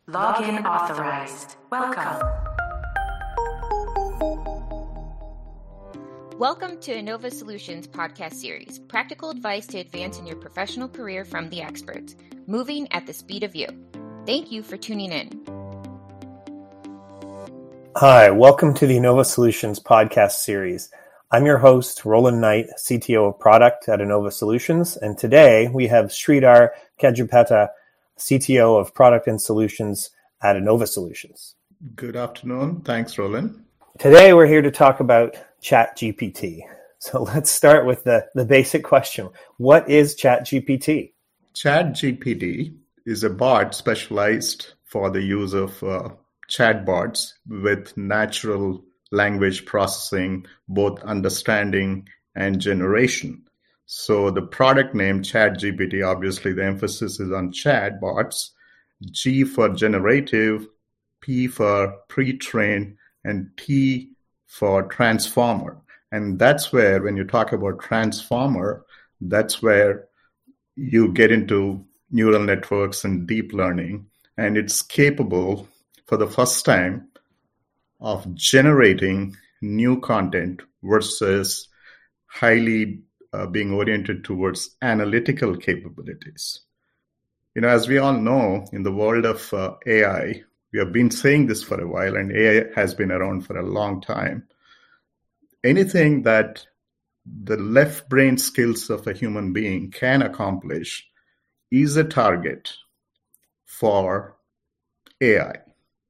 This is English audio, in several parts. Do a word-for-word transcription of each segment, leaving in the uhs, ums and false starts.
Login authorized. Welcome. Welcome to Innova Solutions podcast series, practical advice to advance in your professional career from the experts, moving at the speed of you. Thank you for tuning in. Hi, welcome to the Innova Solutions podcast series. I'm your host, Roland Knight, C T O of Product at Innova Solutions, and today we have Sridhar Kejapeta, C T O of Product and Solutions at Innova Solutions. Good afternoon. Thanks, Roland. Today we're here to talk about ChatGPT. So let's start with the, the basic question. What is ChatGPT? ChatGPT is a bot specialized for the use of uh, chatbots with natural language processing, both understanding and generation. So the product name ChatGPT, obviously the emphasis is on chatbots, G for generative, P for pre-trained, and T for transformer. And that's where, when you talk about transformer, that's where you get into neural networks and deep learning. And it's capable, for the first time, of generating new content versus highly uh, being oriented towards analytical capabilities. You know, as we all know, in the world of uh, A I, we have been saying this for a while, and A I has been around for a long time. Anything that the left brain skills of a human being can accomplish is a target for A I.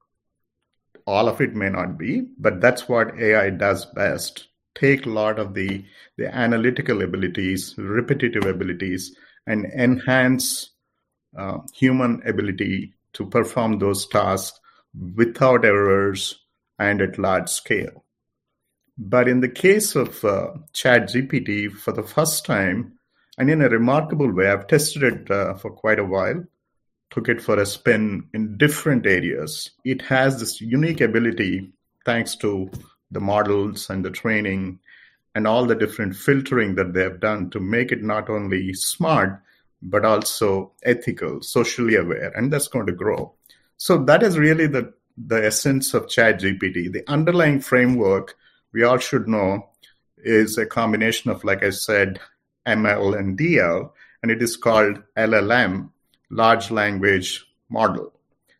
All of it may not be, but that's what A I does best. Take a lot of the, the analytical abilities, repetitive abilities, and enhance uh, human ability to perform those tasks without errors and at large scale. But in the case of uh, ChatGPT, for the first time, and in a remarkable way, I've tested it uh, for quite a while, took it for a spin in different areas. It has this unique ability, thanks to the models and the training and all the different filtering that they have done, to make it not only smart, but also ethical, socially aware, and that's going to grow. So that is really the, the essence of ChatGPT. The underlying framework, we all should know, is a combination of, like I said, M L and D L, and it is called L L M, Large Language Model.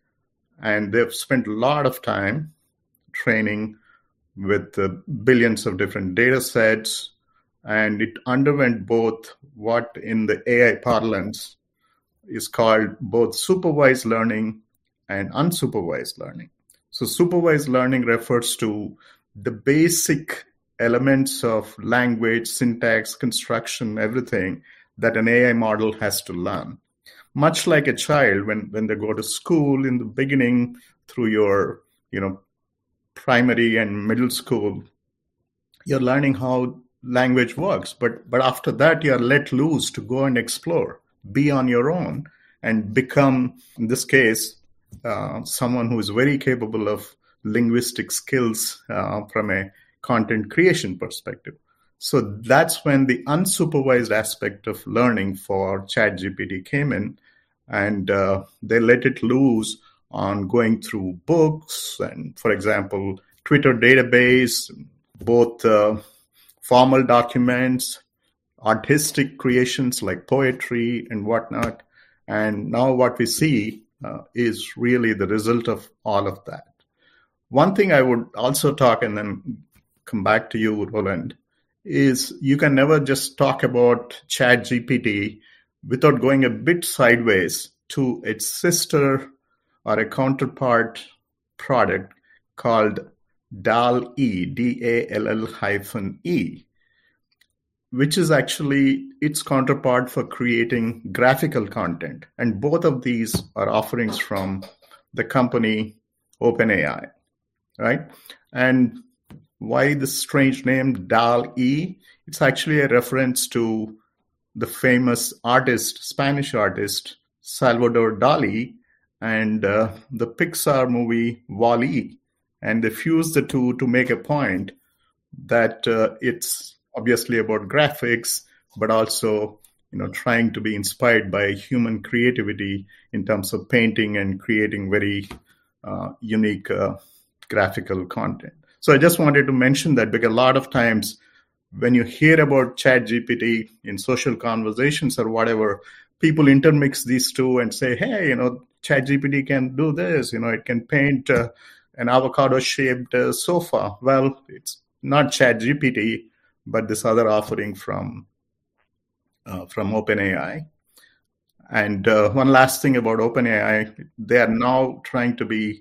And they've spent a lot of time training with uh, billions of different data sets, and it underwent both what in the A I parlance is called both supervised learning and unsupervised learning. So supervised learning refers to the basic elements of language, syntax, construction, everything that an A I model has to learn. Much like a child, when, when they go to school in the beginning through your, you know, primary and middle school, you're learning how language works. But, but after that, you're let loose to go and explore, be on your own, and become, in this case, uh, someone who is very capable of linguistic skills uh, from a content creation perspective. So that's when the unsupervised aspect of learning for ChatGPT came in, and uh, they let it loose on going through books and, for example, Twitter database, both uh, formal documents, artistic creations like poetry and whatnot. And now what we see uh, is really the result of all of that. One thing I would also talk, and then come back to you, Roland, is you can never just talk about ChatGPT without going a bit sideways to its sister or a counterpart product called D A L E, D A L L hyphen E, which is actually its counterpart for creating graphical content. And both of these are offerings from the company OpenAI, right? And why this strange name D A L E? It's actually a reference to the famous artist, Spanish artist, Salvador Dali, and uh, the Pixar movie WALL-E. And they fused the two to make a point that uh, it's obviously about graphics, but also you know, trying to be inspired by human creativity in terms of painting and creating very uh, unique uh, graphical content. So I just wanted to mention that because a lot of times when you hear about ChatGPT in social conversations or whatever, people intermix these two and say, hey, you know, ChatGPT can do this, you know, it can paint uh, an avocado-shaped uh, sofa. Well, it's not ChatGPT, but this other offering from uh, from OpenAI. And uh, one last thing about OpenAI, they are now trying to be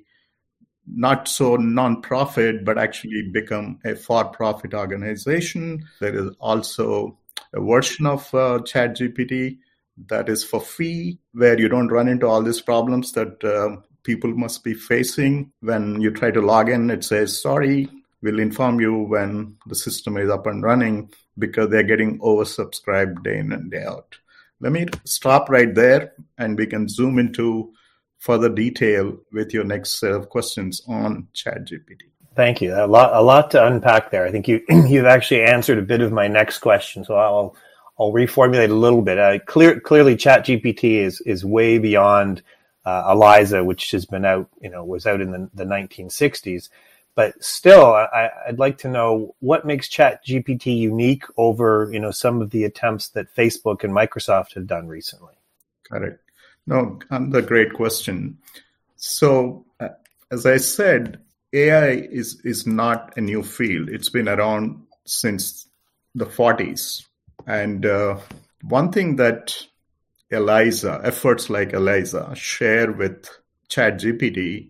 not so non-profit, but actually become a for-profit organization. There is also a version of uh, ChatGPT that is for fee, where you don't run into all these problems that uh, people must be facing. When you try to log in, it says, sorry, we'll inform you when the system is up and running, because they're getting oversubscribed day in and day out. Let me stop right there, and we can zoom into further detail with your next set of questions on ChatGPT. Thank you. A lot, a lot to unpack there. I think you, you've actually answered a bit of my next question, so I'll, I'll reformulate a little bit. Uh, clear, clearly, ChatGPT is is way beyond uh, ELIZA, which has been out, you know, was out in the, the nineteen sixties. But still, I, I'd like to know what makes ChatGPT unique over, you know, some of the attempts that Facebook and Microsoft have done recently. Correct. No, another great question. So, uh, as I said, A I is, is not a new field. It's been around since the forties. And uh, one thing that ELIZA, efforts like ELIZA, share with ChatGPT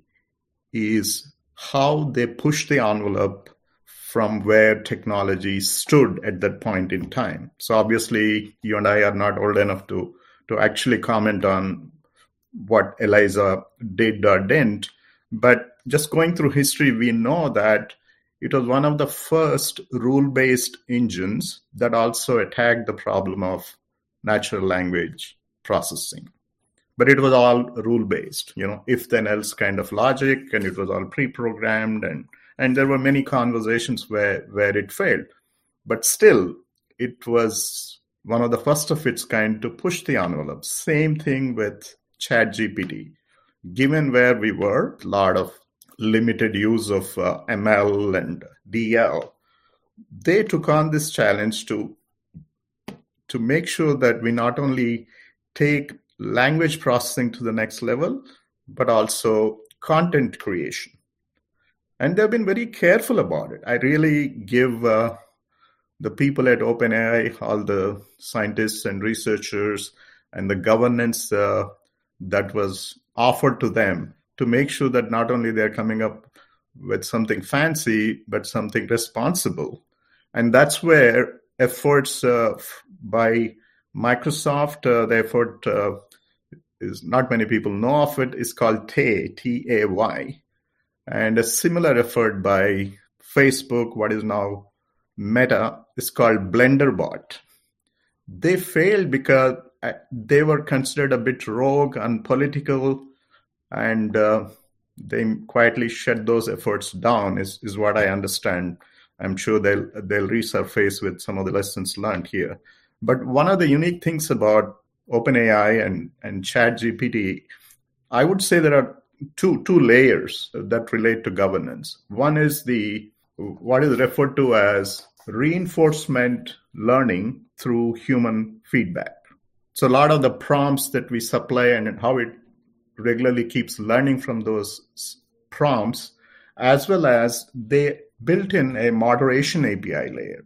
is how they push the envelope from where technology stood at that point in time. So obviously, you and I are not old enough to to actually comment on what ELIZA did or didn't. But just going through history, we know that it was one of the first rule-based engines that also attacked the problem of natural language processing. But it was all rule-based, you know, if then else kind of logic, and it was all pre-programmed, and, and there were many conversations where, where it failed. But still, it was one of the first of its kind to push the envelope. Same thing with ChatGPT. Given where we were, a lot of limited use of uh, M L and D L, they took on this challenge to, to make sure that we not only take language processing to the next level, but also content creation. And they've been very careful about it. I really give uh, the people at OpenAI, all the scientists and researchers, and the governance uh, that was offered to them to make sure that not only they're coming up with something fancy, but something responsible. And that's where efforts uh, by Microsoft, uh, the effort uh, is not many people know of it, is called Tay, T A Y. And a similar effort by Facebook, what is now Meta, is called BlenderBot. They failed because they were considered a bit rogue and political, and uh, they quietly shut those efforts down, is, is what I understand. I'm sure they'll, they'll resurface with some of the lessons learned here. But one of the unique things about OpenAI and, and ChatGPT, I would say there are two two layers that relate to governance. One is the what is referred to as reinforcement learning through human feedback. So a lot of the prompts that we supply and how it regularly keeps learning from those prompts, as well as they built in a moderation A P I layer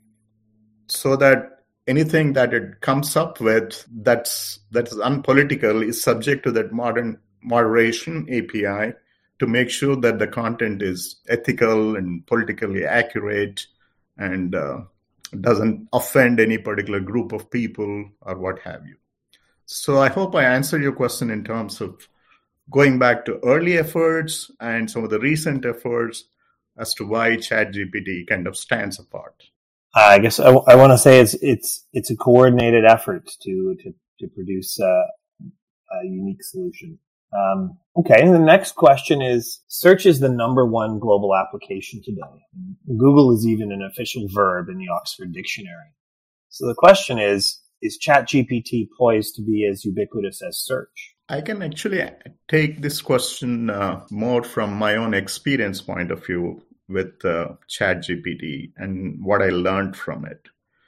so that anything that it comes up with that's that's unpolitical is subject to that modern moderation A P I to make sure that the content is ethical and politically accurate and uh, doesn't offend any particular group of people or what have you. So I hope I answered your question in terms of going back to early efforts and some of the recent efforts as to why ChatGPT kind of stands apart. Uh, I guess I, w- I want to say it's it's it's a coordinated effort to to, to produce uh, a unique solution. Um, okay, and the next question is: search is the number one global application today. Google is even an official verb in the Oxford Dictionary. So the question is: is ChatGPT poised to be as ubiquitous as search? I can actually take this question uh, more from my own experience point of view with uh, ChatGPT and what I learned from it.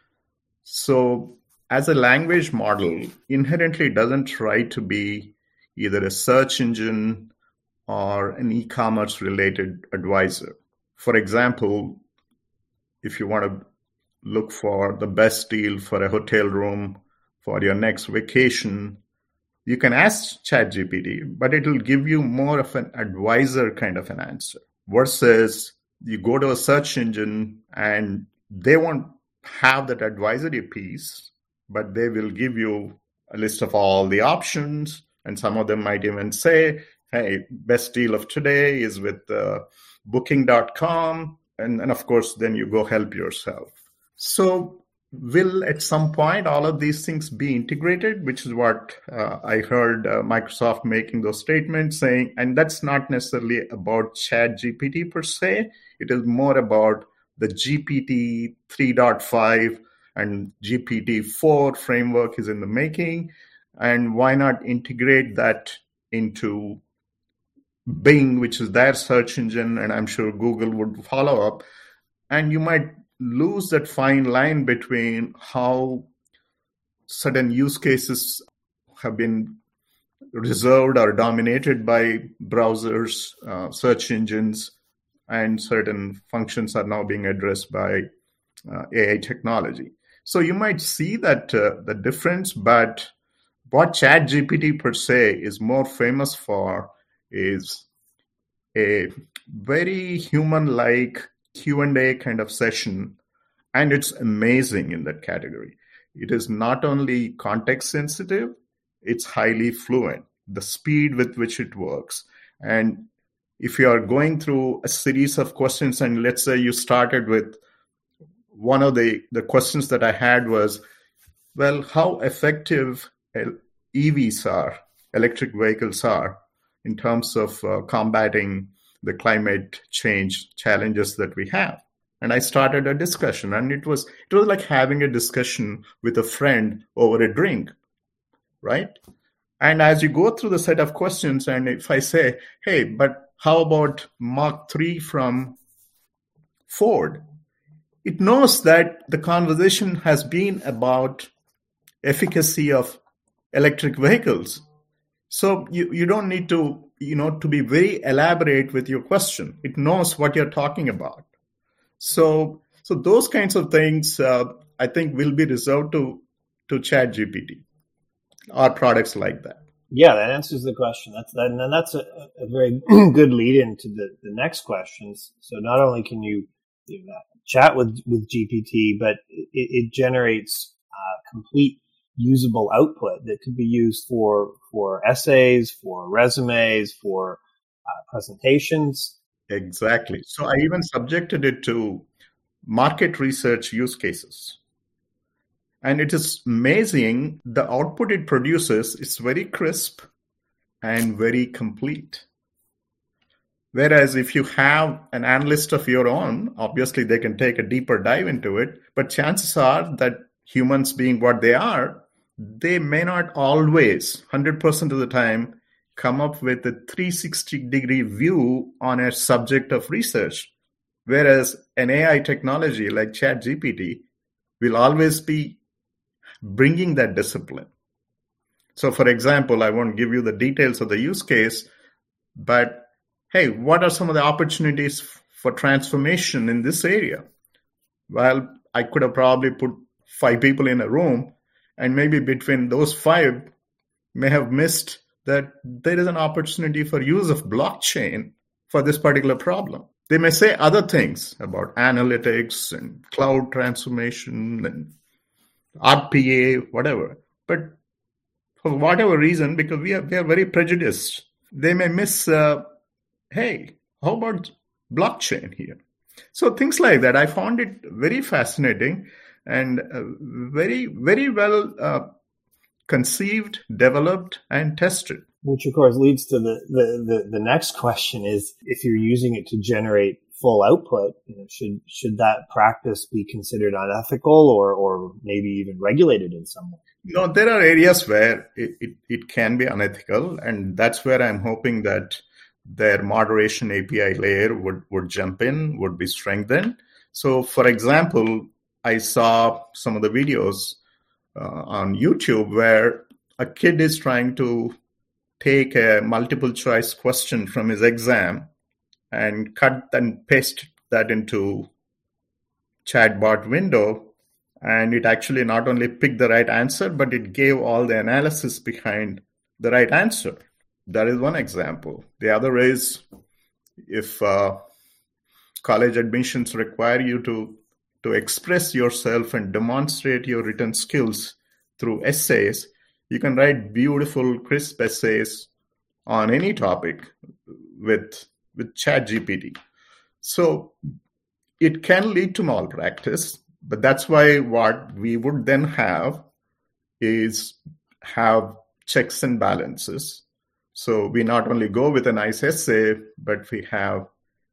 So as a language model, inherently doesn't try to be either a search engine or an e-commerce related advisor. For example, if you want to look for the best deal for a hotel room for your next vacation, you can ask ChatGPT, but it will give you more of an advisor kind of an answer versus you go to a search engine and they won't have that advisory piece, but they will give you a list of all the options. And some of them might even say, hey, best deal of today is with uh, booking dot com. And, and of course, then you go help yourself. So will at some point all of these things be integrated, which is what uh, I heard uh, Microsoft making those statements saying, and that's not necessarily about ChatGPT per se. It is more about the G P T three point five and G P T four framework is in the making. And why not integrate that into Bing, which is their search engine, and I'm sure Google would follow up. And you might lose that fine line between how certain use cases have been reserved or dominated by browsers, uh, search engines, and certain functions are now being addressed by uh, A I technology. So you might see that uh, the difference, but what ChatGPT per se is more famous for is a very human-like Q and A kind of session, and it's amazing in that category. It is not only context sensitive, it's highly fluent, the speed with which it works. And if you are going through a series of questions, and let's say you started with one of the, the questions that I had was, well, how effective E Vs are, electric vehicles are, in terms of uh, combating the climate change challenges that we have. And I started a discussion, and it was it was like having a discussion with a friend over a drink, right? And as you go through the set of questions, and if I say, hey, but how about Mark three from Ford? It knows that the conversation has been about efficacy of electric vehicles. So you, you don't need to, you know, to be very elaborate with your question. It knows what you're talking about. So so those kinds of things, uh, I think, will be reserved to, to ChatGPT or products like that. Yeah, that answers the question. That's that, and that's a, a very good lead into the, the next questions. So not only can you, you know, chat with, with G P T, but it, it generates uh, complete usable output that could be used for for essays, for resumes, for uh, presentations. Exactly. So I even subjected it to market research use cases. And it is amazing, the output it produces is very crisp and very complete. Whereas if you have an analyst of your own, obviously they can take a deeper dive into it, but chances are that humans being what they are, they may not always, one hundred percent of the time, come up with a three hundred sixty degree view on a subject of research. Whereas an A I technology like ChatGPT will always be bringing that discipline. So for example, I won't give you the details of the use case, but hey, what are some of the opportunities for transformation in this area? Well, I could have probably put five people in a room, and maybe between those five may have missed that there is an opportunity for use of blockchain for this particular problem. They may say other things about analytics and cloud transformation and R P A, whatever. But for whatever reason, because we are, we are very prejudiced, they may miss, uh, hey, how about blockchain here? So things like that. I found it very fascinating and uh, very, very well uh, conceived, developed, and tested. Which, of course, leads to the, the, the, the next question is, if you're using it to generate full output, you know, should should that practice be considered unethical or or maybe even regulated in some way? No, there are areas where it, it, it can be unethical, and that's where I'm hoping that their moderation A P I layer would, would jump in, would be strengthened. So, for example, I saw some of the videos uh, on YouTube where a kid is trying to take a multiple choice question from his exam and cut and paste that into chatbot window. And it actually not only picked the right answer, but it gave all the analysis behind the right answer. That is one example. The other is if uh, college admissions require you to, to express yourself and demonstrate your written skills through essays, you can write beautiful, crisp essays on any topic with, with ChatGPT. So it can lead to malpractice. But that's why what we would then have is have checks and balances. So we not only go with a nice essay, but we have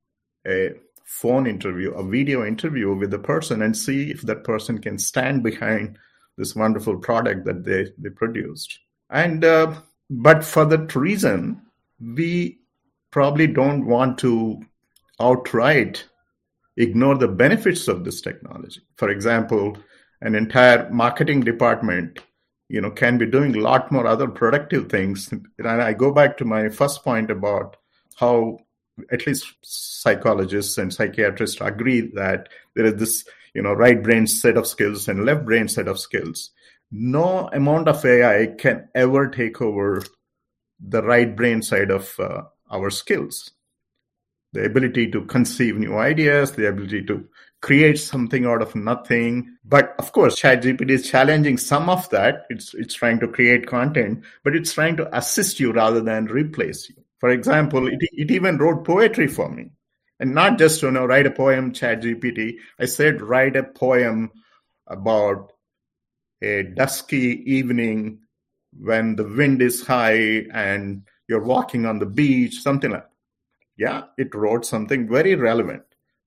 a phone interview, a video interview with the person and see if that person can stand behind this wonderful product that they, they produced. And uh, but for that reason, we probably don't want to outright ignore the benefits of this technology. For example, an entire marketing department, you know, can be doing a lot more other productive things. And I go back to my first point about how at least psychologists and psychiatrists agree that there is this, you know, right brain set of skills and left brain set of skills. No amount of A I can ever take over the right brain side of uh, our skills. The ability to conceive new ideas, the ability to create something out of nothing. But of course, ChatGPT is challenging some of that. It's it's trying to create content, but it's trying to assist you rather than replace you. For example, it, it even wrote poetry for me. And not just, you know, write a poem, ChatGPT. I said, write a poem about a dusky evening when the wind is high and you're walking on the beach, something like that. Yeah, it wrote something very relevant,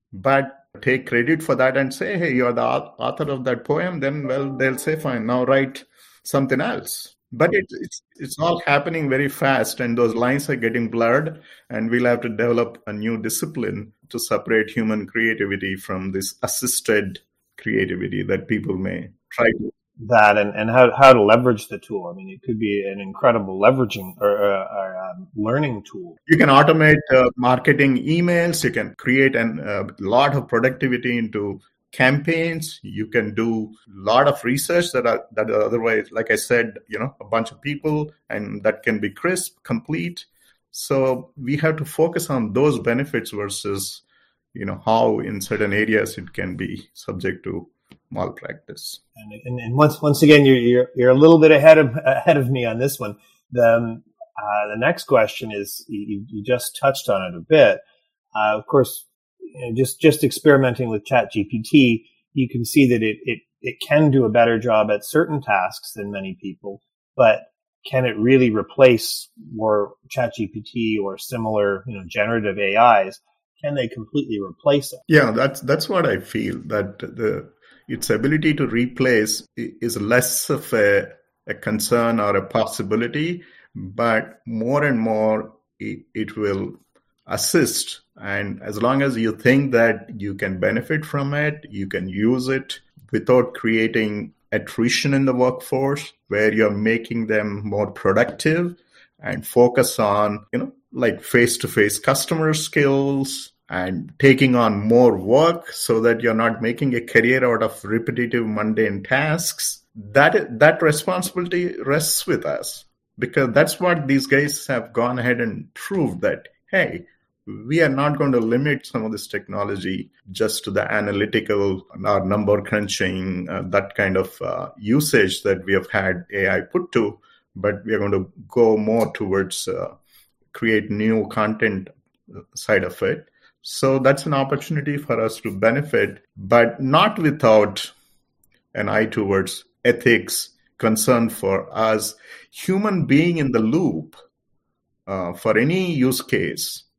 but take credit for that and say, hey, you're the author of that poem, then, well, they'll say, fine, now write something else. But it, it's it's all happening very fast, and those lines are getting blurred, and we'll have to develop a new discipline to separate human creativity from this assisted creativity that people may try to. That and, and how, how to leverage the tool. I mean, it could be an incredible leveraging or, uh, or um, learning tool. You can automate uh, marketing emails. You can create a uh, lot of productivity into campaigns. You can do a lot of research that are that are otherwise, like I said, you know, a bunch of people, and that can be crisp, complete. So we have to focus on those benefits versus, you know, how in certain areas it can be subject to malpractice. And, and, and once once again, you're, you're you're a little bit ahead of ahead of me on this one. The um, uh, the next question is you, you just touched on it a bit. Uh, of course, you know, just just experimenting with ChatGPT, you can see that it it it can do a better job at certain tasks than many people, but can it really replace more ChatGPT or similar, you know, generative A Is? Can they completely replace it? Yeah, that's that's what I feel, that the its ability to replace is less of a, a concern or a possibility, but more and more it, it will assist. And as long as you think that you can benefit from it, you can use it without creating attrition in the workforce, where you're making them more productive and focus on, you know, like face-to-face customer skills and taking on more work so that you're not making a career out of repetitive, mundane tasks. That that responsibility rests with us, because that's what these guys have gone ahead and proved, that, hey, we are not going to limit some of this technology just to the analytical or number crunching, uh, that kind of uh, usage that we have had A I put to, but we are going to go more towards uh, create new content side of it. So that's an opportunity for us to benefit, but not without an eye towards ethics, concern for us, human being in the loop uh, for any use case.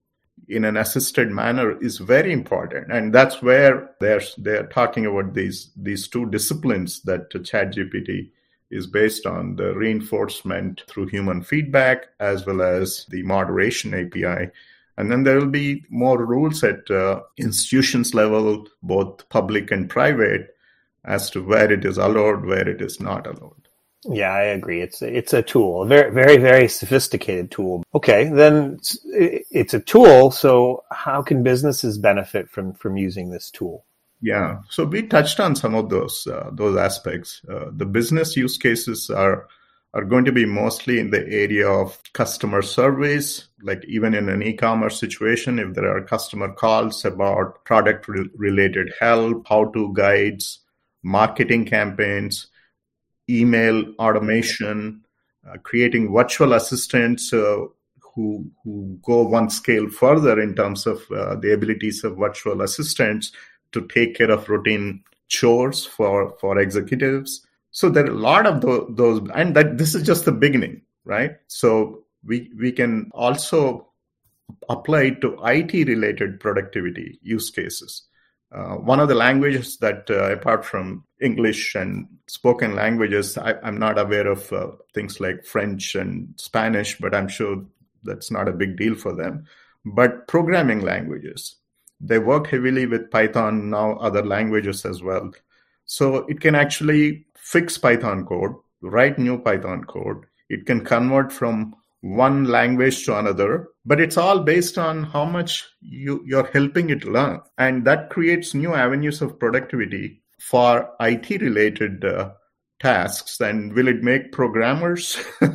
in an assisted manner is very important. And that's where they're, they're talking about these, these two disciplines that ChatGPT is based on, the reinforcement through human feedback as well as the moderation A P I. And then there will be more rules at uh, institutions level, both public and private, as to where it is allowed, where it is not allowed. Yeah, I agree. It's it's a tool, a very, very, very sophisticated tool. Okay, then it's a tool. So how can businesses benefit from from using this tool? Yeah, so we touched on some of those uh, those aspects. Uh, the business use cases are are going to be mostly in the area of customer service, like even in an e-commerce situation, if there are customer calls about product-related help, how-to guides, marketing campaigns, email automation, uh, creating virtual assistants uh, who who go one scale further in terms of uh, the abilities of virtual assistants to take care of routine chores for, for executives. So there are a lot of those, those, and that this is just the beginning, right? So we we can also apply it to I T-related productivity use cases. Uh, one of the languages that, uh, apart from English and spoken languages, I, I'm not aware of uh, things like French and Spanish, but I'm sure that's not a big deal for them. But programming languages, they work heavily with Python, now other languages as well. So it can actually fix Python code, write new Python code. It can convert from one language to another, but it's all based on how much you, you're helping it learn. And that creates new avenues of productivity for I T-related uh, tasks. And will it make programmers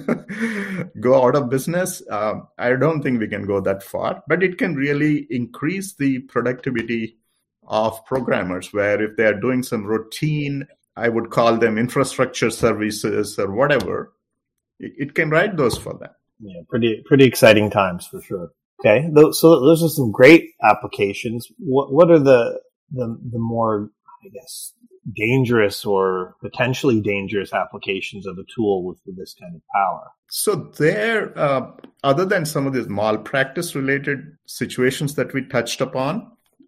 go out of business? Uh, I don't think we can go that far, but it can really increase the productivity of programmers, where if they are doing some routine, I would call them infrastructure services or whatever, it, it can write those for them. Yeah, pretty pretty exciting times for sure. Okay, so those are some great applications. What what are the the, the more, I guess, dangerous or potentially dangerous applications of a tool with, with this kind of power? So there, uh, other than some of these malpractice related situations that we touched upon,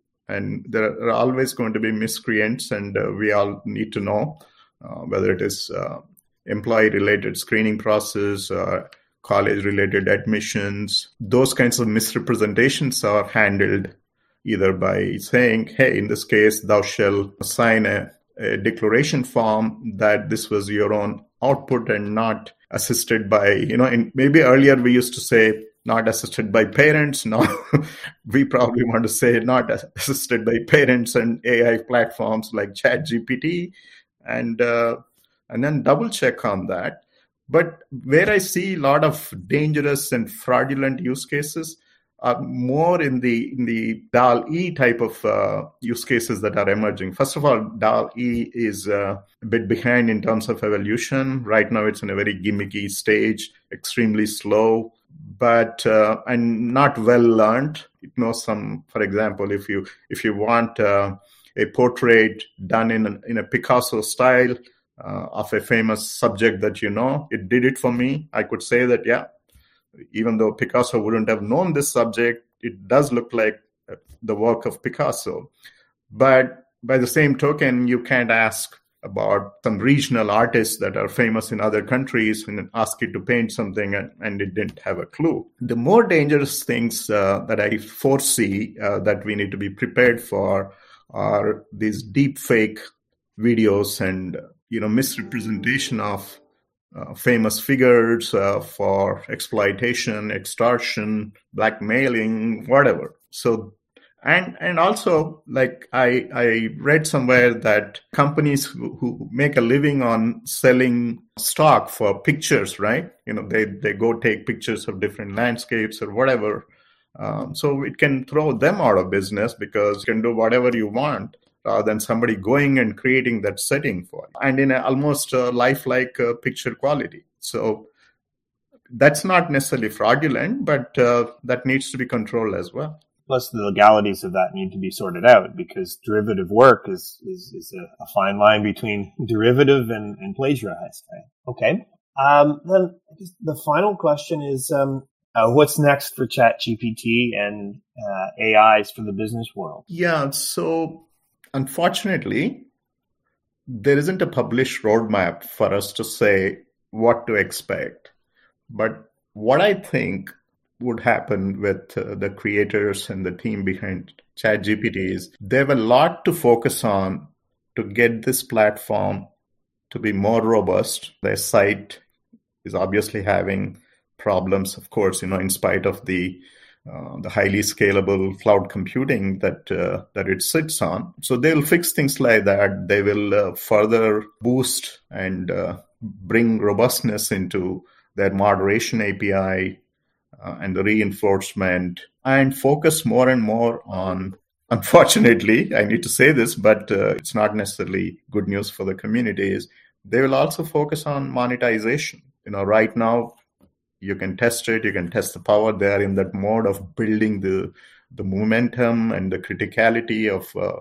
and there are always going to be miscreants, and uh, we all need to know uh, whether it is uh, employee-related screening process, uh, college-related admissions. Those kinds of misrepresentations are handled either by saying, hey, in this case, thou shalt sign a, a declaration form that this was your own output and not assisted by, you know, in, maybe earlier we used to say, not assisted by parents. Now we probably want to say not assisted by parents and A I platforms like ChatGPT, and uh, and then double check on that. But where I see a lot of dangerous and fraudulent use cases are more in the in the D A L E type of uh, use cases that are emerging. First of all, D A L E is uh, a bit behind in terms of evolution. Right now, it's in a very gimmicky stage, extremely slow, but uh, and not well learned. It knows some, for example, if you if you want uh, a portrait done in a, in a Picasso style uh, of a famous subject that you know, it did it for me. I could say that, yeah, even though Picasso wouldn't have known this subject, it does look like the work of Picasso. But by the same token, you can't ask about some regional artists that are famous in other countries and ask it to paint something and, and it didn't have a clue. The more dangerous things uh, that I foresee uh, that we need to be prepared for are these deep fake videos and, you know, misrepresentation of uh, famous figures uh, for exploitation, extortion, blackmailing, whatever. So And and also, like I I read somewhere that companies who, who make a living on selling stock for pictures, right? You know, they, they go take pictures of different landscapes or whatever. Um, so it can throw them out of business because you can do whatever you want rather than somebody going and creating that setting for you. And in a almost uh, lifelike uh, picture quality. So that's not necessarily fraudulent, but uh, that needs to be controlled as well. Plus, the legalities of that need to be sorted out because derivative work is is, is a, a fine line between derivative and, and plagiarized. Right? Okay. Um, then the final question is, um, Uh, what's next for ChatGPT and uh, A Is for the business world? Yeah, so unfortunately, there isn't a published roadmap for us to say what to expect. But what I think would happen with uh, the creators and the team behind ChatGPT is they have a lot to focus on to get this platform to be more robust. Their site is obviously having problems, of course, you know, in spite of the uh, the highly scalable cloud computing that uh, that it sits on. So they'll fix things like that. They will uh, further boost and uh, bring robustness into their moderation A P I uh, and the reinforcement, and focus more and more on, unfortunately, I need to say this, but uh, it's not necessarily good news for the community, is they will also focus on monetization. You know, right now, you can test it, you can test the power. They're in that mode of building the the momentum and the criticality of uh,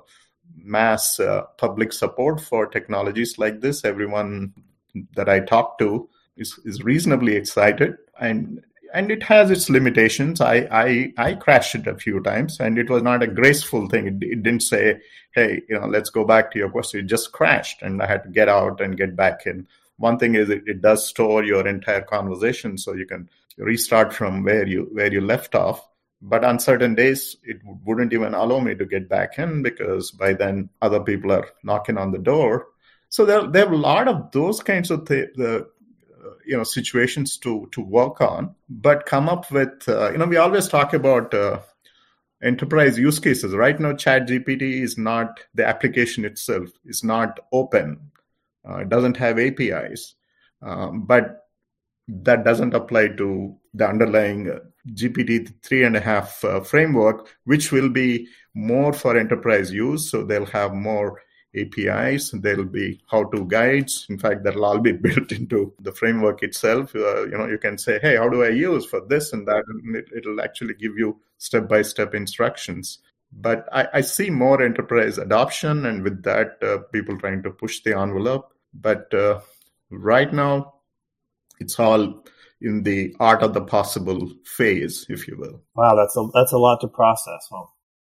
mass uh, public support for technologies like this. Everyone that I talk to is, is reasonably excited, and and it has its limitations. I, I I crashed it a few times, and it was not a graceful thing. It, it didn't say, hey, you know, let's go back to your question. It just crashed, and I had to get out and get back in. One thing is it, it does store your entire conversation, so you can restart from where you where you left off. But on certain days, it wouldn't even allow me to get back in, because by then other people are knocking on the door. So there, there are a lot of those kinds of th- the uh, you know situations to to work on. But come up with uh, you know we always talk about uh, enterprise use cases. Right now, ChatGPT is not, the application itself is not open. Uh, it doesn't have A P Is, um, but that doesn't apply to the underlying uh, G P T three and a half uh, framework, which will be more for enterprise use. So they'll have more A P Is, there'll be how-to guides. In fact, that'll all be built into the framework itself. Uh, you know, you can say, hey, how do I use for this and that? And it, it'll actually give you step-by-step instructions. But I, I see more enterprise adoption, and with that, uh, people trying to push the envelope. But uh, right now, it's all in the art of the possible phase, if you will. Wow, that's a that's a lot to process. Well,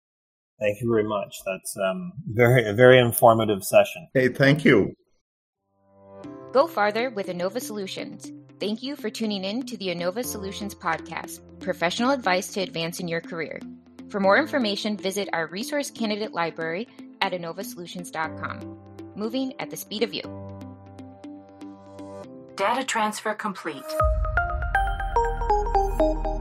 thank you very much. That's um, very a very informative session. Hey, thank you. Go farther with Innova Solutions. Thank you for tuning in to the Innova Solutions podcast, professional advice to advance in your career. For more information, visit our resource candidate library at innova solutions dot com. Moving at the speed of you. Data transfer complete.